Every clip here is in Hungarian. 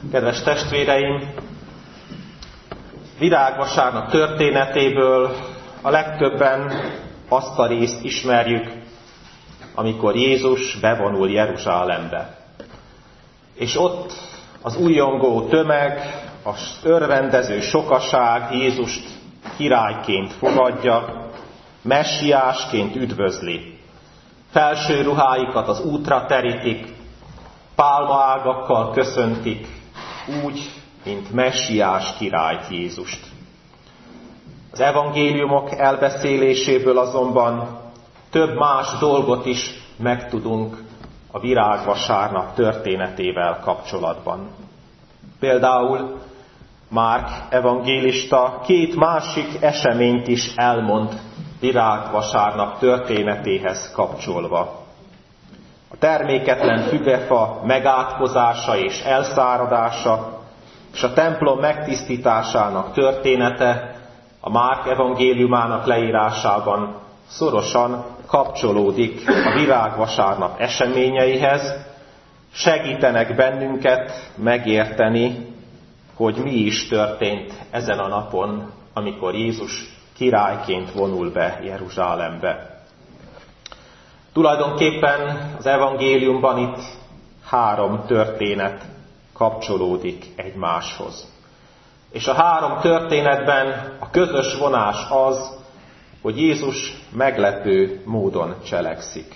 Kedves testvéreim, virágvasárnap történetéből a legtöbben azt a részt ismerjük, amikor Jézus bevonul Jeruzsálembe. És ott az újongó tömeg, az örvendező sokaság Jézust királyként fogadja, messiásként üdvözli. Felső ruháikat az útra terítik, pálmaágakkal köszöntik, úgy, mint messiás királyt Jézust. Az evangéliumok elbeszéléséből azonban több más dolgot is megtudunk a virágvasárnap történetével kapcsolatban. Például Márk evangélista két másik eseményt is elmond virágvasárnap történetéhez kapcsolva. A terméketlen fügefa megátkozása és elszáradása, és a templom megtisztításának története a Márk evangéliumának leírásában szorosan kapcsolódik a virágvasárnap eseményeihez, segítenek bennünket megérteni, hogy mi is történt ezen a napon, amikor Jézus királyként vonul be Jeruzsálembe. Tulajdonképpen az evangéliumban itt három történet kapcsolódik egymáshoz. És a három történetben a közös vonás az, hogy Jézus meglepő módon cselekszik.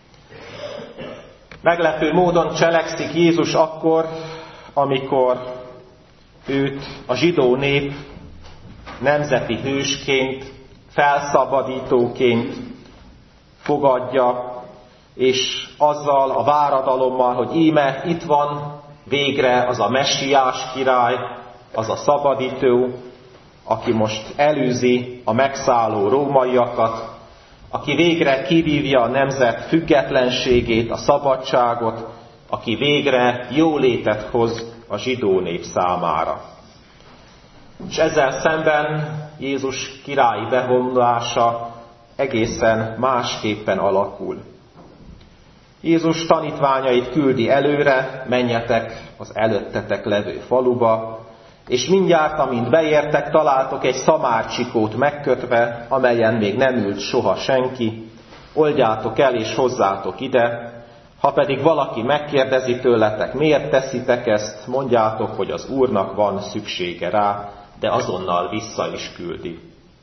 Meglepő módon cselekszik Jézus akkor, amikor őt a zsidó nép nemzeti hősként, felszabadítóként fogadja, és azzal a váradalommal, hogy íme itt van végre az a messiás király, az a szabadító, aki most elűzi a megszálló rómaiakat, aki végre kivívja a nemzet függetlenségét, a szabadságot, aki végre jólétet hoz a zsidó nép számára. És ezzel szemben Jézus királyi bevonulása egészen másképpen alakul. Jézus tanítványait küldi előre, menjetek az előttetek levő faluba, és mindjárt, amint beértek, találtok egy szamárcsikót megkötve, amelyen még nem ült soha senki, oldjátok el és hozzátok ide, ha pedig valaki megkérdezi tőletek, miért teszitek ezt, mondjátok, hogy az Úrnak van szüksége rá, de azonnal vissza is küldi.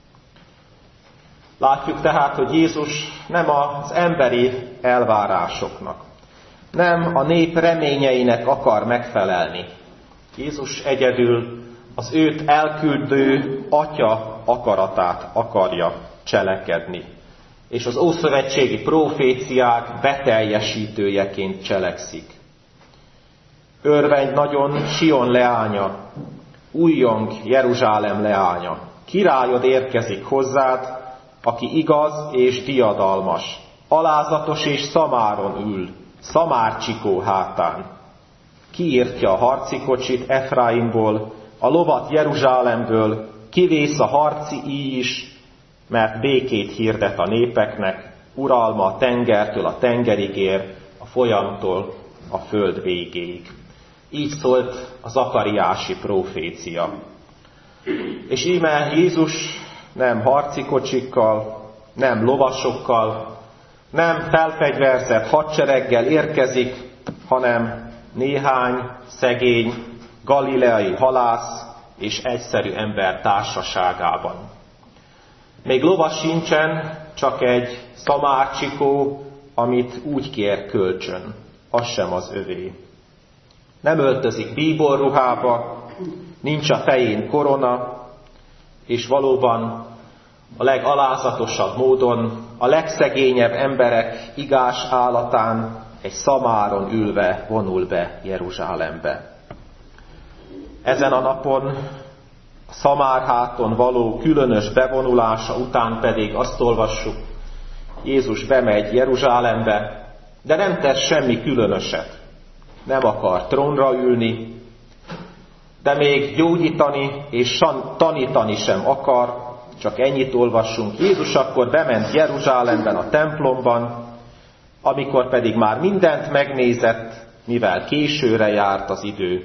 Látjuk tehát, hogy Jézus nem az emberi elvárásoknak, nem a nép reményeinek akar megfelelni. Jézus egyedül az őt elküldő Atya akaratát akarja cselekedni, és az ószövetségi próféciák beteljesítőjeként cselekszik. Örvendj nagyon Sion leánya, újjong Jeruzsálem leánya, királyod érkezik hozzád, aki igaz és diadalmas, alázatos és szamáron ül, szamárcsikó hátán. Kiírtja a harcikocsit Efraimból, a lovat Jeruzsálemből, kivész a harci íj is, mert békét hirdet a népeknek, uralma a tengertől a tengerig ér, a folyamtól a föld végéig. Így szólt a zakariási prófécia. És íme Jézus nem harcikocsikkal, nem lovasokkal, nem felfegyverzett hadsereggel érkezik, hanem néhány szegény, galileai halász és egyszerű ember társaságában. Még lovas sincsen, csak egy szamárcsikó, amit úgy kér kölcsön, az sem az övé. Nem öltözik bíborruhába, nincs a fején korona, és valóban a legalázatosabb módon a legszegényebb emberek igás állatán egy szamáron ülve vonul be Jeruzsálembe. Ezen a napon, a szamárháton való különös bevonulása után pedig azt olvassuk, Jézus bemegy Jeruzsálembe, de nem tesz semmi különöset. Nem akar trónra ülni, de még gyógyítani és tanítani sem akar, csak ennyit olvassunk. Jézus akkor bement Jeruzsálemben a templomban, amikor pedig már mindent megnézett, mivel későre járt az idő,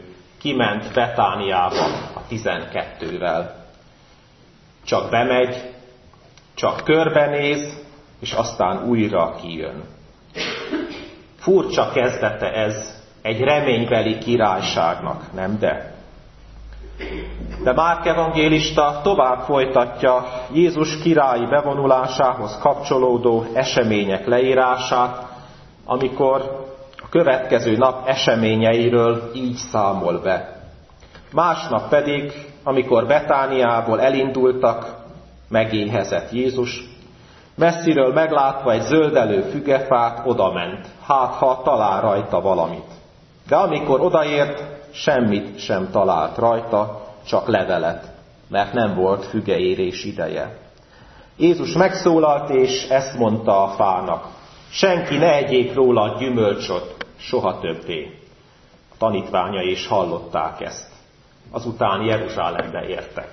kiment Betániába a 12-vel. Csak bemegy, csak körbenéz, és aztán újra kijön. Furcsa kezdete ez egy reménybeli királyságnak, nem de? De Márk evangélista tovább folytatja Jézus királyi bevonulásához kapcsolódó események leírását, amikor a következő nap eseményeiről így számol be. Másnap pedig, amikor Betániából elindultak, megéhezett Jézus, messziről meglátva egy zöldelő fügefát, odament, hát ha talál rajta valamit. De amikor odaért, semmit sem talált rajta, csak levelet, mert nem volt fügeérés ideje. Jézus megszólalt, és ezt mondta a fának: senki ne egyék róla gyümölcsöt soha többé. A tanítványai is hallották ezt. Azután Jeruzsálembe értek.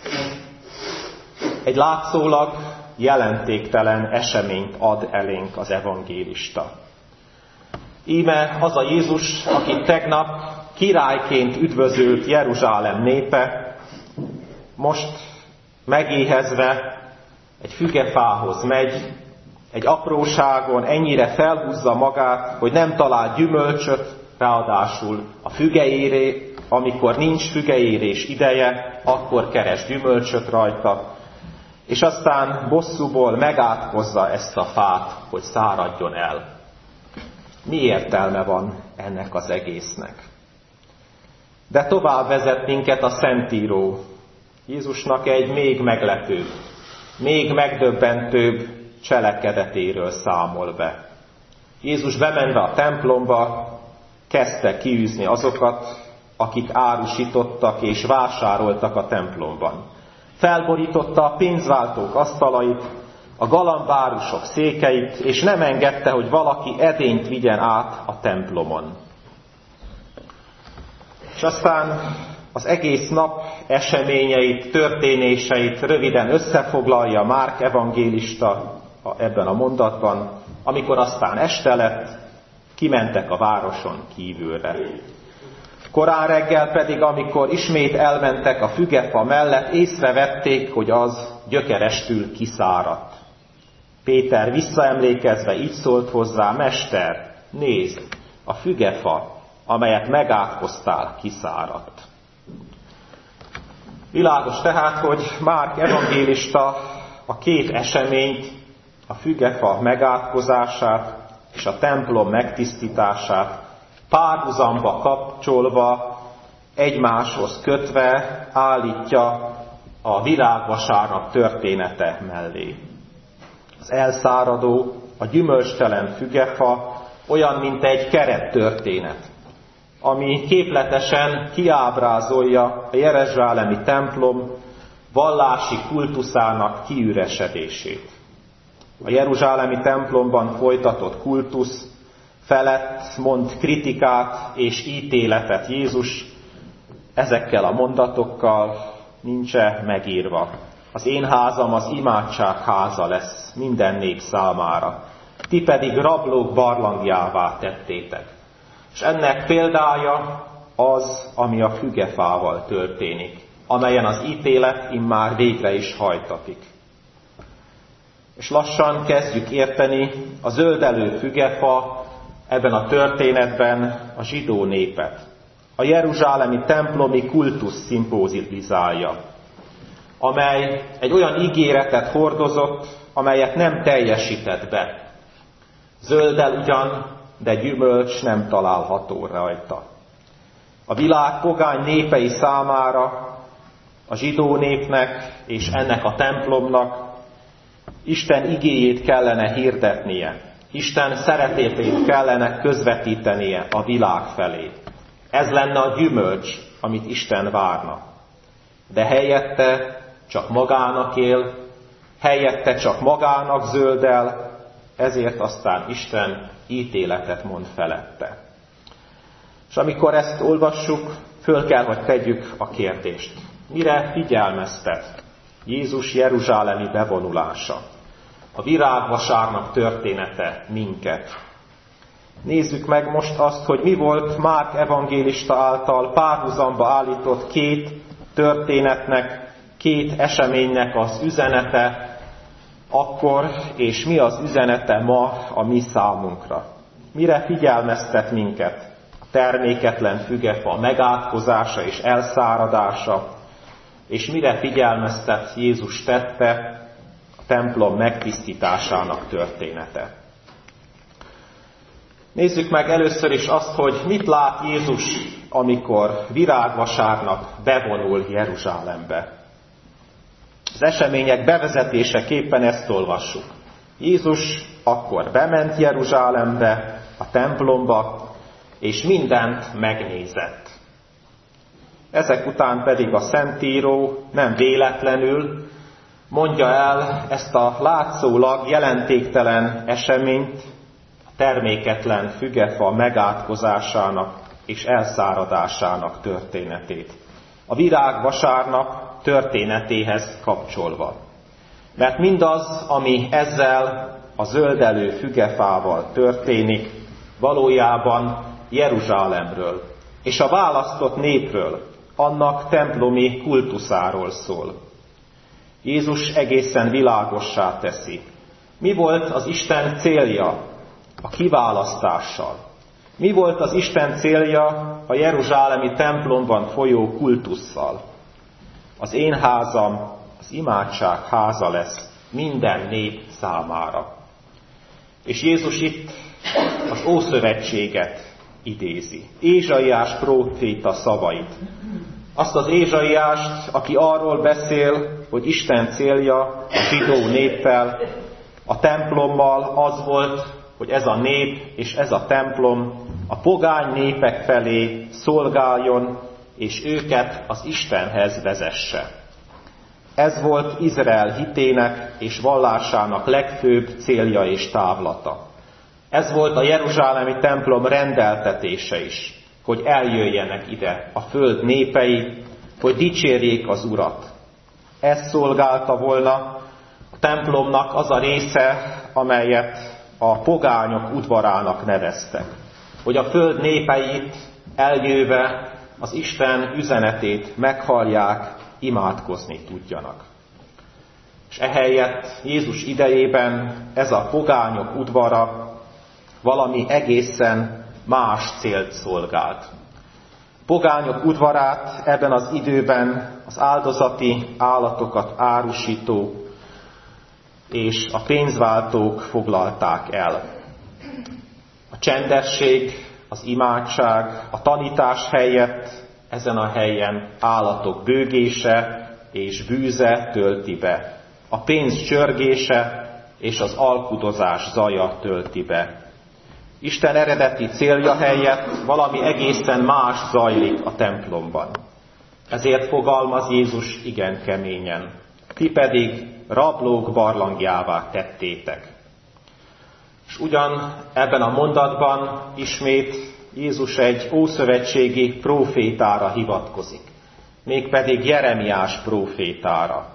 Egy látszólag jelentéktelen eseményt ad elénk az evangélista. Íme az a Jézus, akit tegnap királyként üdvözölt Jeruzsálem népe, most megéhezve egy fügefához megy, egy apróságon ennyire felhúzza magát, hogy nem talál gyümölcsöt, ráadásul a fügeéré, amikor nincs fügeérés ideje, akkor keres gyümölcsöt rajta, és aztán bosszúból megátkozza ezt a fát, hogy száradjon el. Mi értelme van ennek az egésznek? De tovább vezet minket a Szentíró. Jézusnak egy még meglepőbb, még megdöbbentőbb cselekedetéről számol be. Jézus bemenve a templomba, kezdte kiűzni azokat, akik árusítottak és vásároltak a templomban. Felborította a pénzváltók asztalait, a galambárusok székeit, és nem engedte, hogy valaki edényt vigyen át a templomon. És aztán az egész nap eseményeit, történéseit röviden összefoglalja Márk evangélista ebben a mondatban, amikor aztán este lett, kimentek a városon kívülre. Korán reggel pedig, amikor ismét elmentek a fügefa mellett, észrevették, hogy az gyökerestül kiszáradt. Péter visszaemlékezve így szólt hozzá: Mester, nézd, a fügefa, amelyet megátkoztál, kiszáradt. Világos tehát, hogy Márk evangélista a két eseményt, a fügefa megátkozását és a templom megtisztítását párhuzamba kapcsolva, egymáshoz kötve állítja a virágvasárnap története mellé. Az elszáradó, a gyümölcstelen fügefa olyan, mint egy kerettörténet, ami képletesen kiábrázolja a jeruzsálemi templom vallási kultuszának kiüresedését. A jeruzsálemi templomban folytatott kultusz felett mond kritikát és ítéletet Jézus, ezekkel a mondatokkal: nincs-e megírva: az én házam az imádság háza lesz minden nép számára, ti pedig rablók barlangjává tettétek. És ennek példája az, ami a fügefával történik, amelyen az ítélet immár végre is hajtatik. És lassan kezdjük érteni, a zöldelő fügefa ebben a történetben a zsidó népet, a jeruzsálemi templomi kultusz szimpózilizálja, amely egy olyan ígéretet hordozott, amelyet nem teljesített be. Zöldel ugyan, de gyümölcs nem található rajta. A világ pogány népei számára, a zsidó népnek és ennek a templomnak Isten igéjét kellene hirdetnie, Isten szeretetét kellene közvetítenie a világ felé. Ez lenne a gyümölcs, amit Isten várna. De helyette csak magának él, helyette csak magának zöldel, ezért aztán Isten ítéletet mond felette. És amikor ezt olvassuk, föl kell, hogy tegyük a kérdést. Mire figyelmeztet Jézus jeruzsálemi bevonulása? A virágvasárnap története minket. Nézzük meg most azt, hogy mi volt Márk evangélista által párhuzamba állított két történetnek, két eseménynek az üzenete akkor, és mi az üzenete ma a mi számunkra. Mire figyelmeztet minket a terméketlen fügefa megátkozása és elszáradása, és mire figyelmeztet Jézus tette a templom megtisztításának története. Nézzük meg először is azt, hogy mit lát Jézus, amikor virágvasárnap bevonul Jeruzsálembe. Az események bevezetéseképpen ezt olvassuk. Jézus akkor bement Jeruzsálembe, a templomba, és mindent megnézett. Ezek után pedig a Szentíró nem véletlenül mondja el ezt a látszólag jelentéktelen eseményt, a terméketlen fügefa megátkozásának és elszáradásának történetét. A virágvasárnap történetéhez kapcsolva. Mert mindaz, ami ezzel a zöldelő fügefával történik, valójában Jeruzsálemről és a választott népről, annak templomi kultuszáról szól. Jézus egészen világossá teszi. Mi volt az Isten célja a kiválasztással? Mi volt az Isten célja a jeruzsálemi templomban folyó kultusszal? Az én házam az imádság háza lesz minden nép számára. És Jézus itt az Ószövetséget idézi. Ézsaiás próféta szavait. Azt az Ézsaiást, aki arról beszél, hogy Isten célja a zsidó néppel, a templommal az volt, hogy ez a nép és ez a templom a pogány népek felé szolgáljon, és őket az Istenhez vezesse. Ez volt Izrael hitének és vallásának legfőbb célja és távlata. Ez volt a jeruzsálemi templom rendeltetése is, hogy eljöjjenek ide a föld népei, hogy dicsérjék az Urat. Ez szolgálta volna a templomnak az a része, amelyet a pogányok udvarának neveztek. Hogy a föld népeit eljöve az Isten üzenetét meghallják, imádkozni tudjanak. És ehelyett Jézus idejében ez a pogányok udvara valami egészen más célt szolgált. Pogányok udvarát ebben az időben az áldozati állatokat árusító és a pénzváltók foglalták el. A csendesség, az imádság, a tanítás helyett ezen a helyen állatok bőgése és bűze tölti be. A pénz csörgése és az alkudozás zaja tölti be. Isten eredeti célja helyett valami egészen más zajlik a templomban. Ezért fogalmaz Jézus igen keményen. Ti pedig rablók barlangjává tettétek. És ugyan ebben a mondatban ismét Jézus egy ószövetségi prófétára hivatkozik, mégpedig Jeremiás prófétára.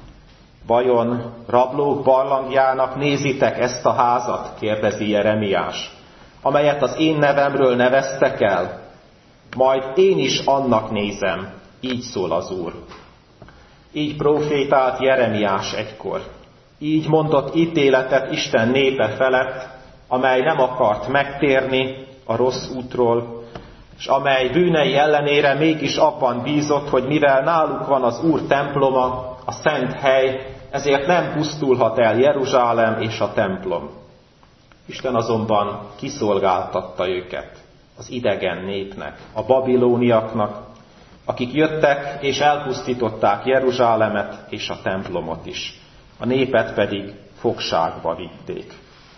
Vajon rablók barlangjának nézitek ezt a házat, kérdezi Jeremiás, amelyet az én nevemről neveztek el? Majd én is annak nézem, így szól az Úr. Így prófétált Jeremiás egykor. Így mondott ítéletet Isten népe felett, amely nem akart megtérni a rossz útról, és amely bűnei ellenére mégis abban bízott, hogy mivel náluk van az Úr temploma, a szent hely, ezért nem pusztulhat el Jeruzsálem és a templom. Isten azonban kiszolgáltatta őket az idegen népnek, a babilóniaknak, akik jöttek és elpusztították Jeruzsálemet és a templomot is. A népet pedig fogságba vitték.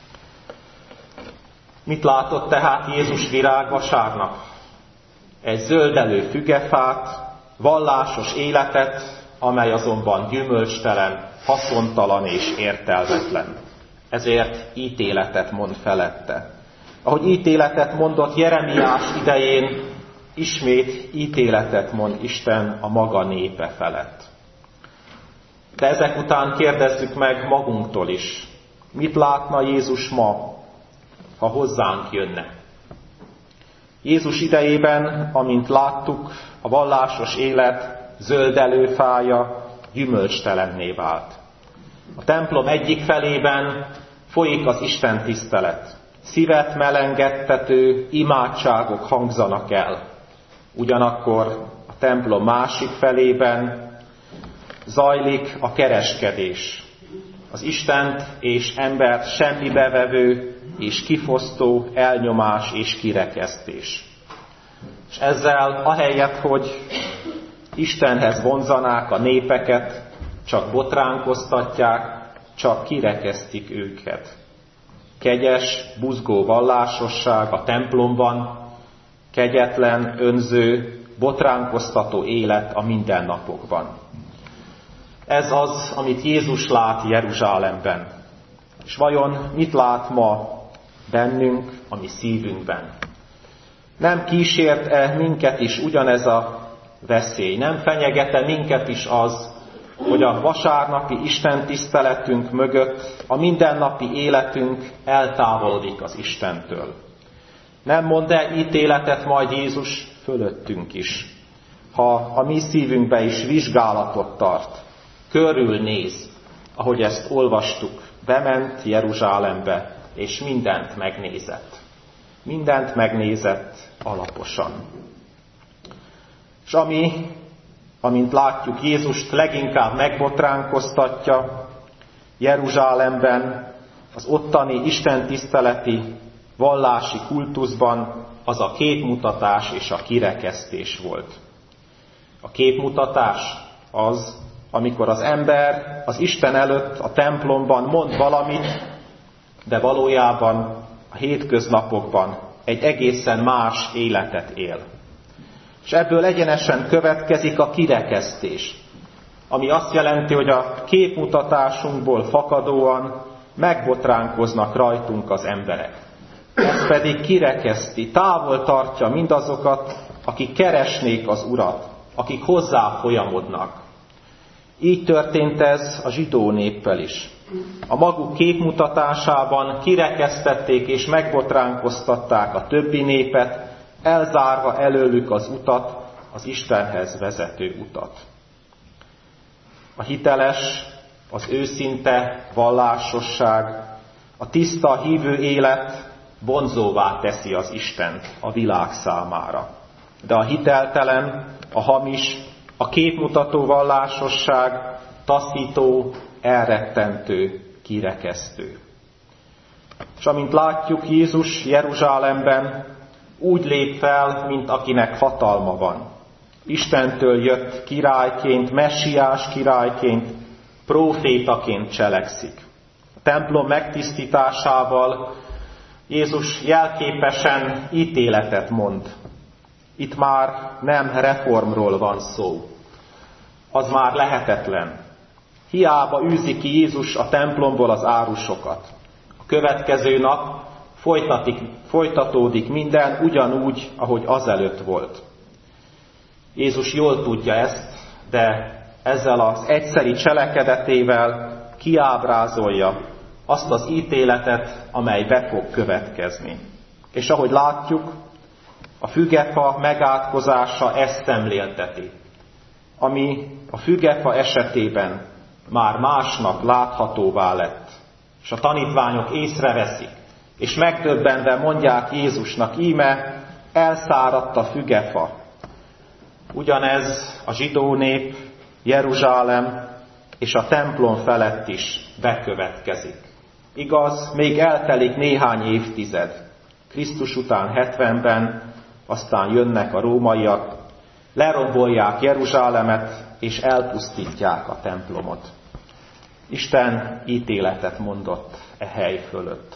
Mit látott tehát Jézus virágvasárnap? Egy zöldelő fügefát, vallásos életet, amely azonban gyümölcstelen, haszontalan és értelmetlen. Ezért ítéletet mond felette. Ahogy ítéletet mondott Jeremiás idején, ismét ítéletet mond Isten a maga népe felett. De ezek után kérdezzük meg magunktól is, mit látna Jézus ma? ha hozzánk jönne. Jézus idejében, amint láttuk, a vallásos élet zöldelő fája gyümölcstelenné vált. A templom egyik felében folyik az Isten tisztelet. Szívet melengettető imádságok hangzanak el. Ugyanakkor a templom másik felében zajlik a kereskedés. Az Istent és embert semmibe vevő és kifosztó elnyomás és kirekesztés. És ezzel ahelyett, hogy Istenhez vonzanák a népeket, csak botránkoztatják, csak kirekesztik őket. Kegyes, buzgó vallásosság a templomban, kegyetlen, önző, botránkoztató élet a mindennapokban. Ez az, amit Jézus lát Jeruzsálemben. És vajon mit lát ma bennünk, a mi szívünkben? Nem kísért-e minket is ugyanez a veszély? Nem fenyegete minket is az, hogy a vasárnapi Isten tiszteletünk mögött a mindennapi életünk eltávolodik az Istentől? Nem mond-e ítéletet majd Jézus fölöttünk is, ha a mi szívünkbe is vizsgálatot tart, körülnéz, ahogy ezt olvastuk, bement Jeruzsálembe, és mindent megnézett. Mindent megnézett alaposan. És amint látjuk, Jézust leginkább megbotránkoztatja Jeruzsálemben, az ottani istentiszteleti vallási kultuszban, az a képmutatás és a kirekesztés volt. A képmutatás az, amikor az ember az Isten előtt a templomban mond valamit, de valójában a hétköznapokban egy egészen más életet él. És ebből egyenesen következik a kirekesztés, ami azt jelenti, hogy a képmutatásunkból fakadóan megbotránkoznak rajtunk az emberek. Ez pedig kirekeszti, távol tartja mindazokat, akik keresnék az Urat, akik hozzá folyamodnak. Így történt ez a zsidó néppel is. A maguk képmutatásában kirekesztették és megbotránkoztatták a többi népet, elzárva előlük az utat, az Istenhez vezető utat. A hiteles, az őszinte vallásosság, a tiszta hívő élet vonzóvá teszi az Istent a világ számára. De a hiteltelen, a hamis, a képmutató vallásosság taszító, elrettentő, kirekesztő. És amint látjuk, Jézus Jeruzsálemben úgy lép fel, mint akinek hatalma van. Istentől jött királyként, messiás királyként, prófétaként cselekszik. A templom megtisztításával Jézus jelképesen ítéletet mond. Itt már nem reformról van szó. Az már lehetetlen. Hiába űzi ki Jézus a templomból az árusokat. A következő nap folytatódik minden ugyanúgy, ahogy azelőtt volt. Jézus jól tudja ezt, de ezzel az egyszeri cselekedetével kiábrázolja azt az ítéletet, amely be fog következni. És ahogy látjuk, a fügefa megátkozása ezt szemlélteti, ami a fügefa esetében már másnap láthatóvá lett. És a tanítványok észreveszik, és megdöbbenve mondják Jézusnak, íme elszáradt a fügefa. Ugyanez a zsidó nép, Jeruzsálem és a templom felett is bekövetkezik. Igaz, még eltelik néhány évtized. Krisztus után 70-ben, aztán jönnek a rómaiak, lerombolják Jeruzsálemet, és elpusztítják a templomot. Isten ítéletet mondott e hely fölött.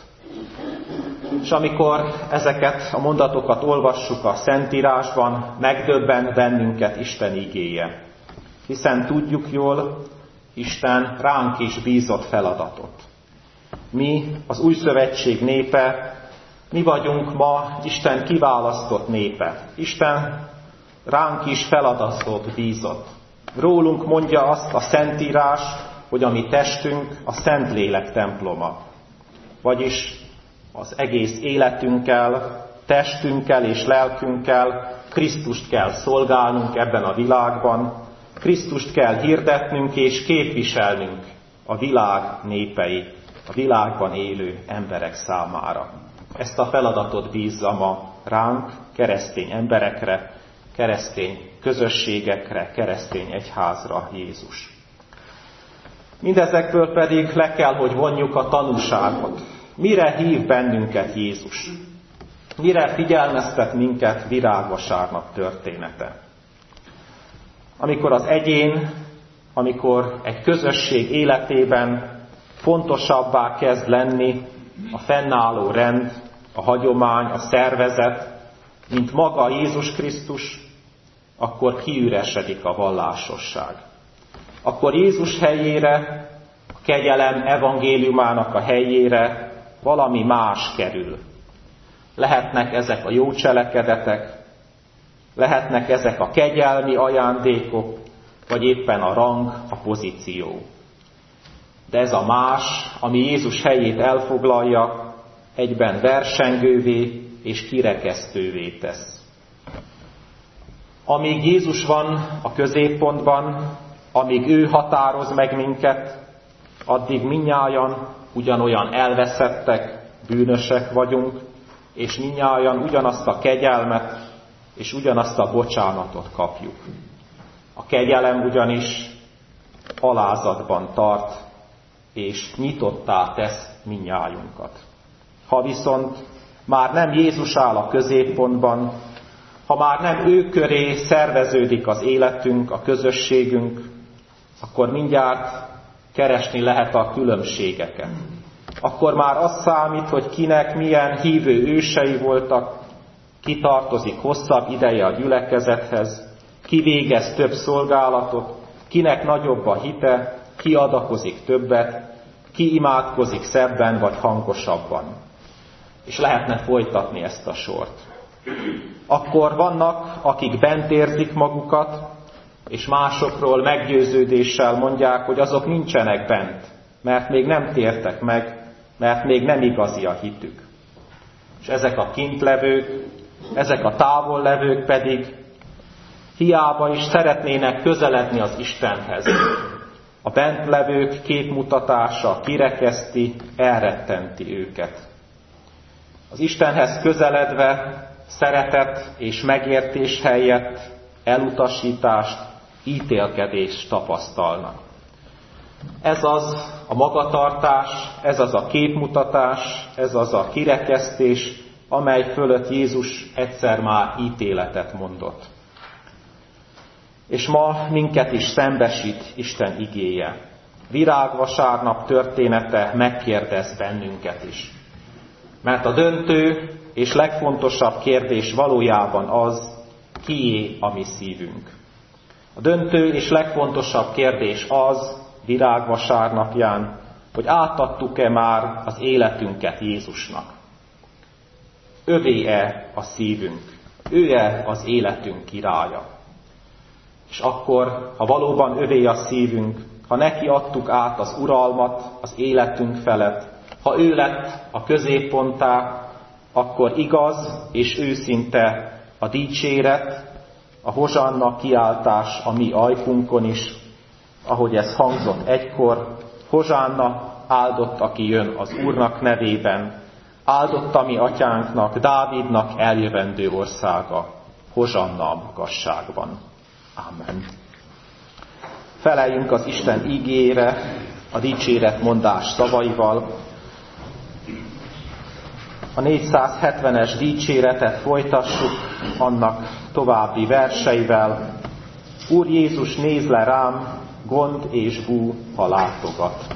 És amikor ezeket a mondatokat olvassuk a Szentírásban, megdöbben bennünket Isten igéje. Hiszen tudjuk jól, Isten ránk is bízott feladatot. Mi, az Új Szövetség népe, mi vagyunk ma Isten kiválasztott népe. Isten ránk is feladatot bízott. Rólunk mondja azt a Szentírás, hogy a mi testünk a Szentlélek temploma. Vagyis az egész életünkkel, testünkkel és lelkünkkel Krisztust kell szolgálnunk ebben a világban, Krisztust kell hirdetnünk és képviselnünk a világ népei, a világban élő emberek számára. Ezt a feladatot bízza ma ránk, keresztény emberekre, keresztény közösségekre, keresztény egyházra Jézus. Mindezekből pedig le kell, hogy vonjuk a tanúságot. Mire hív bennünket Jézus? Mire figyelmeztet minket virágvasárnap története? Amikor az egyén, amikor egy közösség életében fontosabbá kezd lenni a fennálló rend, a hagyomány, a szervezet, mint maga Jézus Krisztus, akkor kiüresedik a vallásosság. Akkor Jézus helyére, a kegyelem evangéliumának a helyére valami más kerül. Lehetnek ezek a jó cselekedetek, lehetnek ezek a kegyelmi ajándékok, vagy éppen a rang, a pozíció. De ez a más, ami Jézus helyét elfoglalja, egyben versengővé és kirekesztővé tesz. Amíg Jézus van a középpontban, amíg ő határoz meg minket, addig mindnyájan ugyanolyan elveszettek, bűnösek vagyunk, és mindnyájan ugyanazt a kegyelmet és ugyanazt a bocsánatot kapjuk. A kegyelem ugyanis alázatban tart, és nyitottá tesz mindnyájunkat. Ha viszont már nem Jézus áll a középpontban, ha már nem ő köré szerveződik az életünk, a közösségünk, akkor mindjárt keresni lehet a különbségeket. Akkor már az számít, hogy kinek milyen hívő ősei voltak, ki tartozik hosszabb ideje a gyülekezethez, ki végez több szolgálatot, kinek nagyobb a hite, ki adakozik többet, ki imádkozik szebben vagy hangosabban. És lehetne folytatni ezt a sort. Akkor vannak, akik bent érzik magukat, és másokról meggyőződéssel mondják, hogy azok nincsenek bent, mert még nem tértek meg, mert még nem igazi a hitük. És ezek a kintlevők, ezek a távollevők pedig hiába is szeretnének közeledni az Istenhez. A bentlevők képmutatása kirekeszti, elrettenti őket. Az Istenhez közeledve szeretet és megértés helyett elutasítást, ítélkedést tapasztalnak. Ez az a magatartás, ez az a képmutatás, ez az a kirekesztés, amely fölött Jézus egyszer már ítéletet mondott. És ma minket is szembesít Isten igéje. Virágvasárnap története megkérdez bennünket is. Mert a döntő és legfontosabb kérdés valójában az, kié a mi szívünk. A döntő és legfontosabb kérdés az, virágvasárnapján, hogy átadtuk-e már az életünket Jézusnak. Övé-e a szívünk? Ő-e az életünk királya? És akkor, ha valóban övé a szívünk, ha neki adtuk át az uralmat az életünk felett, ha ő lett a középponttá, akkor igaz és őszinte a dicséret, a hozsanna kiáltás a mi ajkunkon is, ahogy ez hangzott egykor, hozsanna, áldott, aki jön az Úrnak nevében, áldott a mi atyánknak, Dávidnak eljövendő országa, hozsanna a magasságban. Amen. Feleljünk az Isten igére a dicséretmondás szavaival. A 470-es dicséretet folytassuk annak további verseivel. Úr Jézus, nézz le rám, gond és bú, ha látogat.